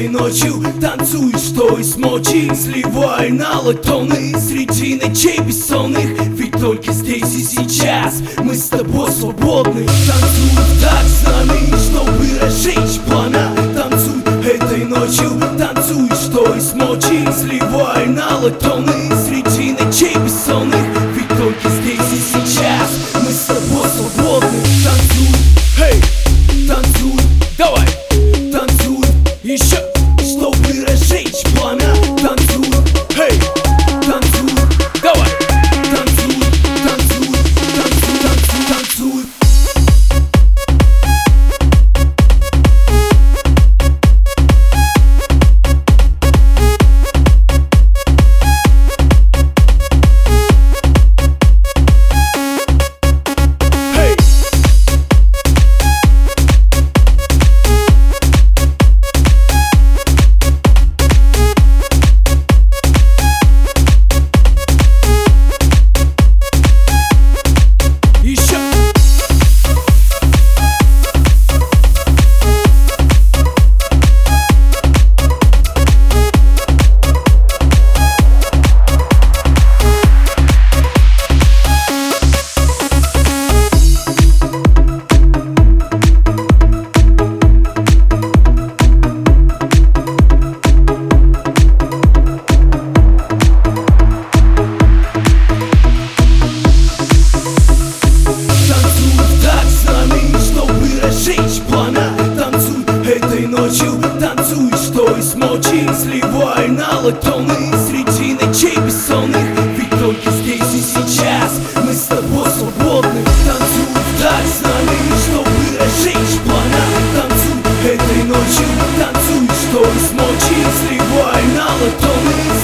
Этой ночью танцуй, что из мочи, сливай на латоны среди ночей бессонных. Ведь только здесь и сейчас мы с тобой свободны. Танцуй так с нами, чтобы разжечь пламя. Танцуй этой ночью, танцуй, что из мочи, сливай на латоны среди ночей бессонных. Ведь только здесь и сейчас мы с тобой свободны. Танцуй, эй, танцуй, давай, танцуй еще, чтобы разжечь пламя. Танцуй, эй, танцуй, давай, танцуй, танцуй, танцуй, танцуй, танцуй. Этой ночью танцуй, что из мочи, сливай на латоны среди ночей бессонных. Ведь только здесь и сейчас мы с тобой свободны. Танцуй так с нами, чтобы разжечь пламя. Танцуй этой ночью, танцуй, что из мочи, сливай на латоны